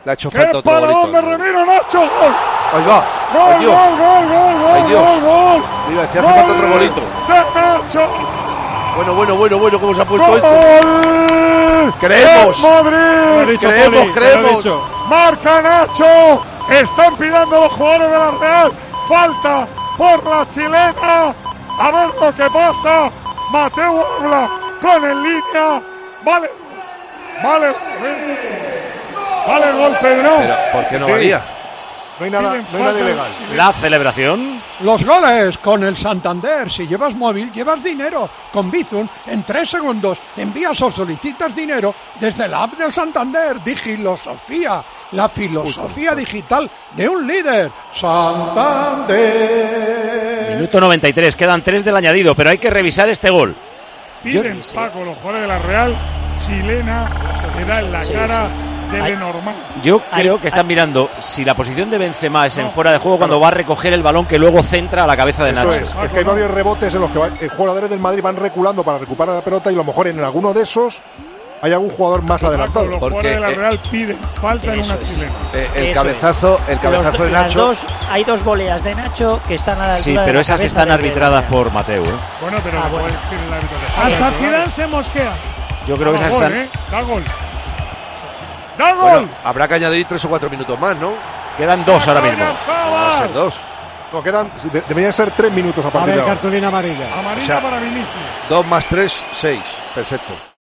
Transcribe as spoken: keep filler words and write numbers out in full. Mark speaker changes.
Speaker 1: Le ha hecho
Speaker 2: ¡Qué
Speaker 1: falta otro
Speaker 2: para
Speaker 1: golito.
Speaker 2: dónde Remiro Nacho! ¡Gol!
Speaker 1: Ahí va.
Speaker 2: ¡Gol,
Speaker 1: Ay, Dios.
Speaker 2: gol, gol, gol, gol,
Speaker 1: Ay, Dios.
Speaker 2: gol, gol!
Speaker 1: Mira, decía, hace falta otro golito.
Speaker 2: ¡De Nacho!
Speaker 1: Bueno, bueno, bueno, bueno, ¿cómo se ha puesto
Speaker 2: ¡Gol!
Speaker 1: esto? ¡Creemos!
Speaker 2: ¡Madrid!
Speaker 1: Dicho, creemos, Poli, creemos.
Speaker 2: ¡Marca Nacho! Están pidiendo los jugadores de la Real. Falta por la chilena. A ver lo que pasa. Mateu habla con en línea. Vale. Vale. Vale, golpe, ¿no?
Speaker 1: Pero, ¿por qué no
Speaker 2: Sí.
Speaker 1: valía?
Speaker 3: No hay nada, no hay nada ilegal.
Speaker 4: La celebración.
Speaker 5: Los goles con el Santander. Si llevas móvil, llevas dinero. Con Bizum, en tres segundos envías o solicitas dinero desde la app del Santander. Digilosofía, la filosofía digital de un líder. Santander.
Speaker 4: Minuto noventa y tres, quedan tres del añadido, pero hay que revisar este gol.
Speaker 2: Piden,
Speaker 4: Yo-
Speaker 2: Paco, los jugadores de la Real. Chilena que da en la
Speaker 4: Sí,
Speaker 2: cara
Speaker 4: sí.
Speaker 2: de
Speaker 4: Hay-
Speaker 2: Lenormand.
Speaker 4: Yo
Speaker 6: Hay-
Speaker 4: creo que están
Speaker 6: hay-
Speaker 4: mirando si la posición de Benzema es en
Speaker 2: No,
Speaker 4: fuera de juego cuando va a recoger el balón que luego centra a la cabeza de
Speaker 3: Eso
Speaker 4: Nacho.
Speaker 3: es, es que hay varios rebotes en los que va- eh, jugadores del Madrid van reculando para recuperar la pelota y a lo mejor en alguno de esos hay algún jugador más
Speaker 2: Paco,
Speaker 3: adelantado.
Speaker 2: los
Speaker 1: Porque,
Speaker 2: jugadores de la
Speaker 1: eh,
Speaker 2: Real piden falta en
Speaker 6: eso
Speaker 2: una
Speaker 6: es.
Speaker 2: chilena.
Speaker 1: Eh, el
Speaker 6: Eso
Speaker 1: cabezazo, el cabezazo
Speaker 6: Los-
Speaker 1: de
Speaker 6: las
Speaker 1: Nacho.
Speaker 6: dos- hay dos voleas de Nacho que están a la altura
Speaker 4: Sí,
Speaker 6: de
Speaker 4: pero
Speaker 6: la
Speaker 4: esas
Speaker 6: cabeza
Speaker 4: están
Speaker 6: del
Speaker 4: arbitradas
Speaker 6: delantero.
Speaker 4: por Mateu, ¿eh?
Speaker 2: Bueno, pero
Speaker 6: Ah,
Speaker 2: no
Speaker 6: bueno.
Speaker 2: puede decir el árbitro que falta.
Speaker 7: Hasta
Speaker 2: claro.
Speaker 7: Zidane se mosquea.
Speaker 4: Yo creo que
Speaker 2: Da
Speaker 4: esas
Speaker 2: gol,
Speaker 4: están.
Speaker 2: ¿eh? Da gol. Da gol.
Speaker 1: Bueno, habrá que añadir tres o cuatro minutos más, ¿no?
Speaker 4: Quedan dos ahora mismo.
Speaker 1: Va a ser dos.
Speaker 3: No, quedan, de- deberían ser tres minutos a
Speaker 7: A
Speaker 3: partir
Speaker 7: ver,
Speaker 3: de ahora.
Speaker 7: cartulina amarilla.
Speaker 2: Amarilla
Speaker 1: O sea,
Speaker 2: para Vinicius.
Speaker 1: Dos más tres, seis. Perfecto.